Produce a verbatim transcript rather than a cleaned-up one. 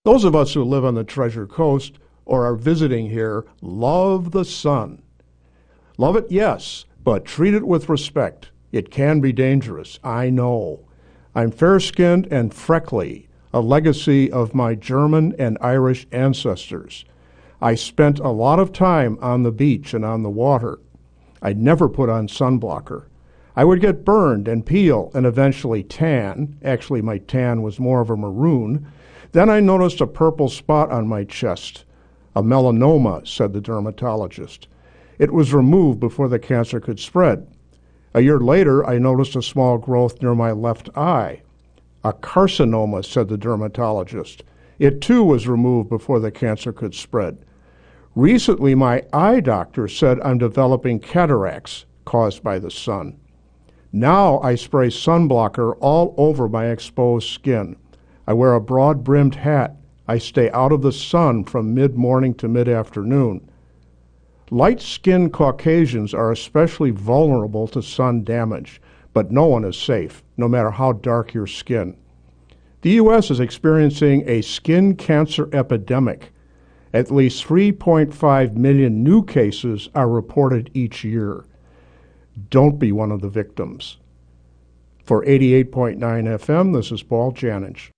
Those of us who live on the Treasure Coast or are visiting here love the sun. Love it, yes, but treat it with respect. It can be dangerous, I know. I'm fair-skinned and freckly, a legacy of my German and Irish ancestors. I spent a lot of time on the beach and on the water. I never put on sunblocker. I would get burned and peel and eventually tan. Actually, my tan was more of a maroon. Then I noticed a purple spot on my chest. A melanoma, said the dermatologist. It was removed before the cancer could spread. A year later, I noticed a small growth near my left eye. A carcinoma, said the dermatologist. It too was removed before the cancer could spread. Recently, my eye doctor said I'm developing cataracts caused by the sun. Now I spray sunblocker all over my exposed skin. I wear a broad-brimmed hat. I stay out of the sun from mid-morning to mid-afternoon. Light-skinned Caucasians are especially vulnerable to sun damage, but no one is safe, no matter how dark your skin. The U S is experiencing a skin cancer epidemic. At least three point five million new cases are reported each year. Don't be one of the victims. For eighty-eight point nine F M, this is Paul Janich.